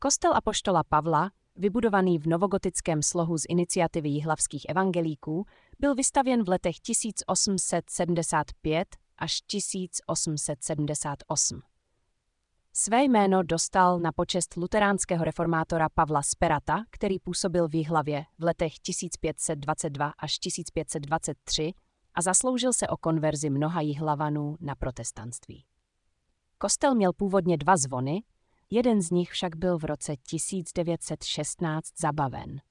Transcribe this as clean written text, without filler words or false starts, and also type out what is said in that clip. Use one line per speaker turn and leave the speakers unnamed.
Kostel apoštola Pavla, vybudovaný v novogotickém slohu z iniciativy jihlavských evangelíků, byl vystavěn v letech 1875 až 1878. Své jméno dostal na počest luteránského reformátora Pavla Sperata, který působil v Jihlavě v letech 1522 až 1523 a zasloužil se o konverzi mnoha Jihlavanů na protestantství. Kostel měl původně 2 zvony, jeden z nich však byl v roce 1916 zabaven.